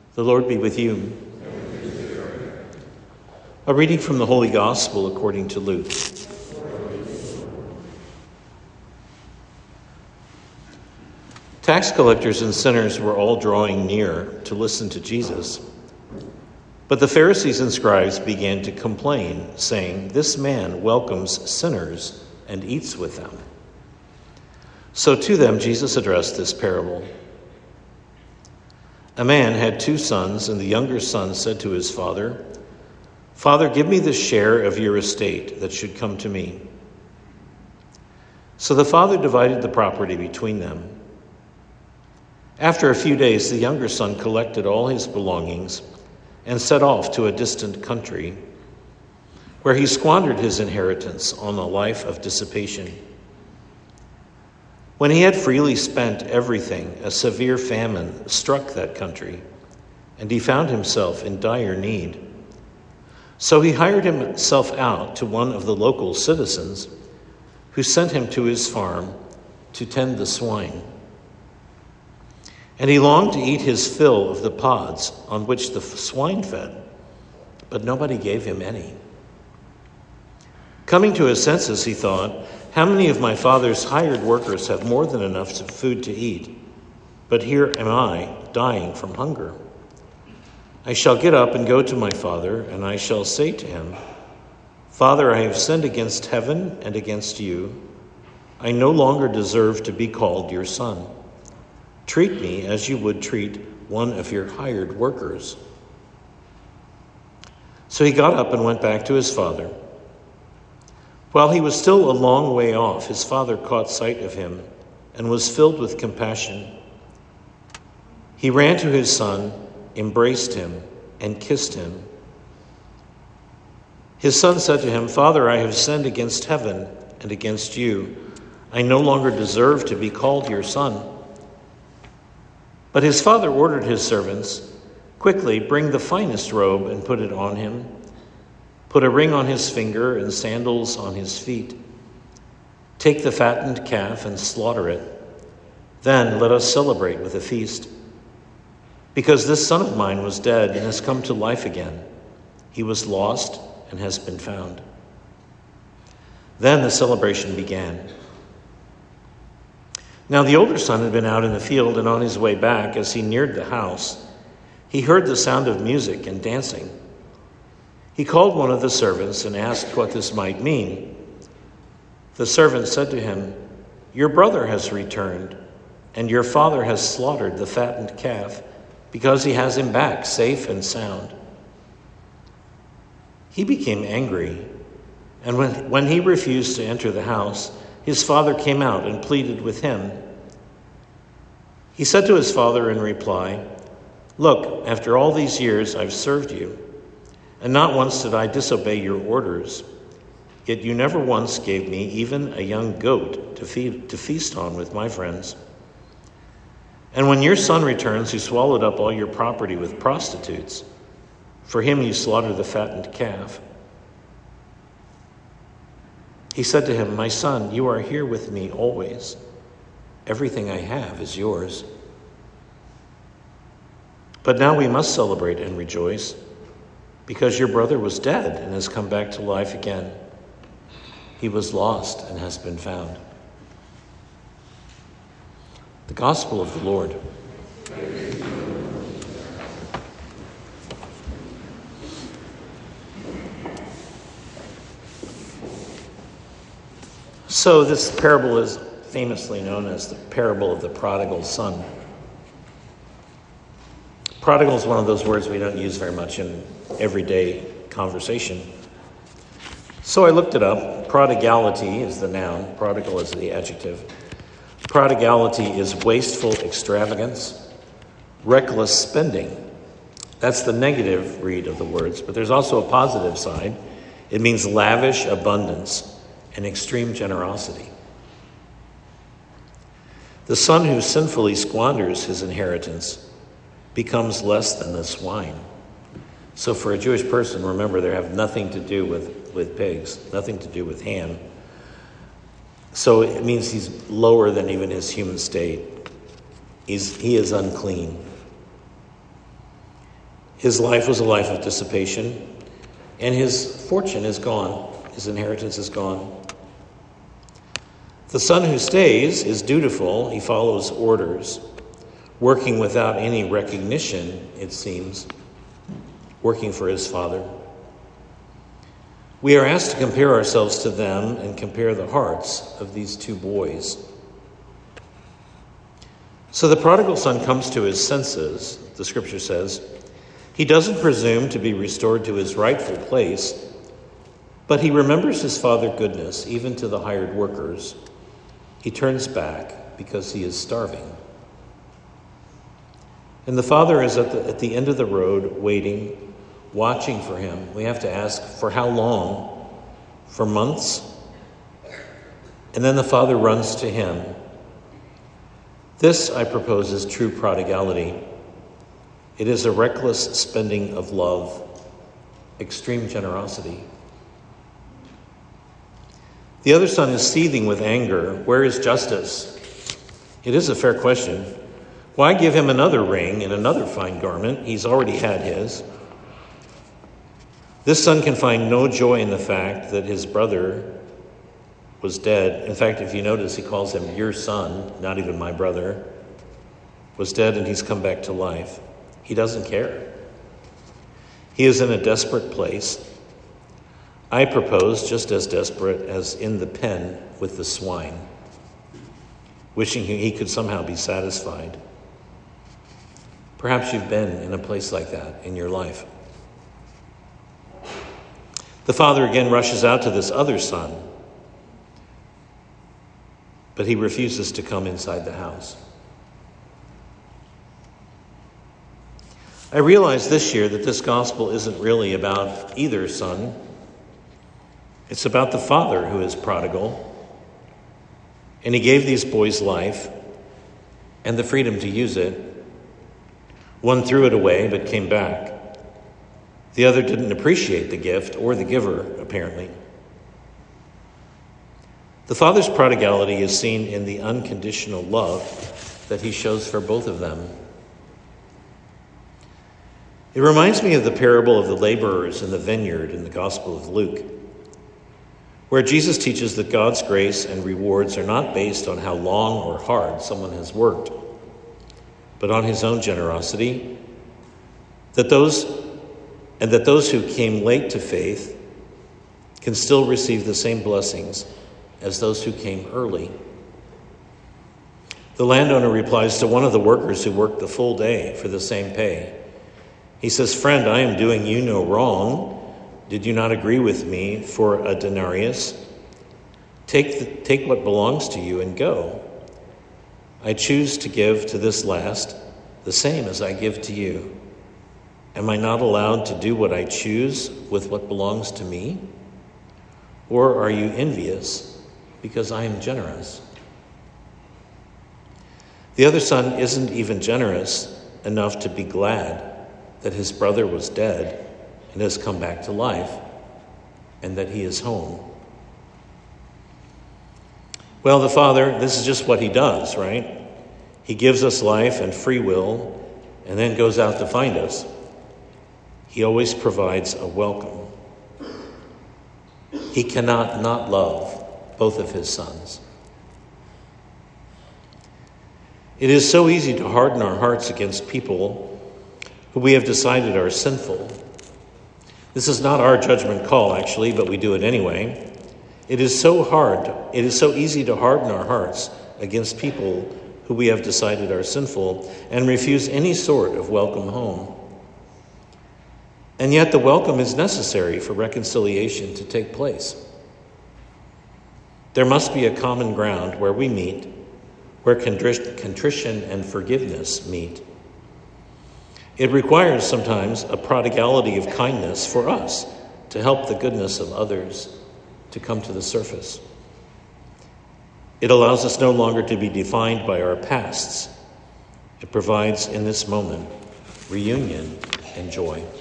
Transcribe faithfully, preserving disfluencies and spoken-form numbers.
The Lord be with you. A reading from the Holy Gospel according to Luke. Tax collectors and sinners were all drawing near to listen to Jesus. But the Pharisees and scribes began to complain, saying, "This man welcomes sinners and eats with them." So to them Jesus addressed this parable. A man had two sons, and the younger son said to his father, "Father, give me the share of your estate that should come to me." So the father divided the property between them. After a few days, the younger son collected all his belongings and set off to a distant country, where he squandered his inheritance on a life of dissipation. When he had freely spent everything, a severe famine struck that country, and he found himself in dire need. So he hired himself out to one of the local citizens, who sent him to his farm to tend the swine. And he longed to eat his fill of the pods on which the swine fed, but nobody gave him any. Coming to his senses, he thought, "How many of my father's hired workers have more than enough food to eat? But here am I, dying from hunger. I shall get up and go to my father, and I shall say to him, 'Father, I have sinned against heaven and against you. I no longer deserve to be called your son. Treat me as you would treat one of your hired workers.' So he got up and went back to his father. While he was still a long way off, his father caught sight of him and was filled with compassion. He ran to his son, embraced him, and kissed him. His son said to him, 'Father, I have sinned against heaven and against you. I no longer deserve to be called your son.' But his father ordered his servants, 'Quickly, bring the finest robe and put it on him. Put a ring on his finger and sandals on his feet. Take the fattened calf and slaughter it. Then let us celebrate with a feast. Because this son of mine was dead and has come to life again. He was lost and has been found.' Then the celebration began. Now the older son had been out in the field, and on his way back, as he neared the house, he heard the sound of music and dancing. He called one of the servants and asked what this might mean. The servant said to him, 'Your brother has returned, and your father has slaughtered the fattened calf, because he has him back safe and sound.' He became angry, and when, when he refused to enter the house, his father came out and pleaded with him. He said to his father in reply, 'Look, after all these years I've served you, and not once did I disobey your orders. Yet you never once gave me even a young goat to feed, to feast on with my friends. And when your son returns, who swallowed up all your property with prostitutes, for him you slaughter the fattened calf.' He said to him, 'My son, you are here with me always. Everything I have is yours. But now we must celebrate and rejoice, because your brother was dead and has come back to life again. He was lost and has been found.'" The Gospel of the Lord. So this parable is famously known as the parable of the prodigal son. Prodigal is one of those words we don't use very much in everyday conversation. So I looked it up. Prodigality is the noun. Prodigal is the adjective. Prodigality is wasteful extravagance, reckless spending. That's the negative read of the words, but there's also a positive side. It means lavish abundance and extreme generosity. The son who sinfully squanders his inheritance becomes less than the swine. So for a Jewish person, remember, they have nothing to do with, with pigs, nothing to do with ham. So it means he's lower than even his human state. He's, he is unclean. His life was a life of dissipation, and his fortune is gone. His inheritance is gone. The son who stays is dutiful. He follows orders, working without any recognition, it seems, working for his father. We are asked to compare ourselves to them and compare the hearts of these two boys. So the prodigal son comes to his senses, the scripture says. He doesn't presume to be restored to his rightful place, but he remembers his father's goodness, even to the hired workers. He turns back because he is starving. And the father is at the, at the end of the road, waiting, watching for him. We have to ask, for how long? For months? And then the father runs to him. This, I propose, is true prodigality. It is a reckless spending of love, extreme generosity. The other son is seething with anger. Where is justice? It is a fair question. Why give him another ring and another fine garment? He's already had his. This son can find no joy in the fact that his brother was dead. In fact, if you notice, he calls him your son, not even my brother, was dead and he's come back to life. He doesn't care. He is in a desperate place. I propose just as desperate as in the pen with the swine, wishing he could somehow be satisfied. Perhaps you've been in a place like that in your life. The father again rushes out to this other son, but he refuses to come inside the house. I realized this year that this gospel isn't really about either son. It's about the father who is prodigal. And he gave these boys life and the freedom to use it. One threw it away but came back. The other didn't appreciate the gift or the giver, apparently. The father's prodigality is seen in the unconditional love that he shows for both of them. It reminds me of the parable of the laborers in the vineyard in the Gospel of Luke, where Jesus teaches that God's grace and rewards are not based on how long or hard someone has worked, but on his own generosity, that those and that those who came late to faith can still receive the same blessings as those who came early. The landowner replies to one of the workers who worked the full day for the same pay. He says, "Friend, I am doing you no wrong. Did you not agree with me for a denarius? Take, the, take what belongs to you and go. I choose to give to this last the same as I give to you. Am I not allowed to do what I choose with what belongs to me? Or are you envious because I am generous?" The other son isn't even generous enough to be glad that his brother was dead and has come back to life, and that he is home. Well, the Father, this is just what he does, right? He gives us life and free will, and then goes out to find us. He always provides a welcome. He cannot not love both of his sons. It is so easy to harden our hearts against people who we have decided are sinful. This is not our judgment call, actually, but we do it anyway. It is so hard, it is so easy to harden our hearts against people who we have decided are sinful and refuse any sort of welcome home. And yet the welcome is necessary for reconciliation to take place. There must be a common ground where we meet, where contrition and forgiveness meet. It requires sometimes a prodigality of kindness for us to help the goodness of others to come to the surface. It allows us no longer to be defined by our pasts. It provides in this moment reunion and joy.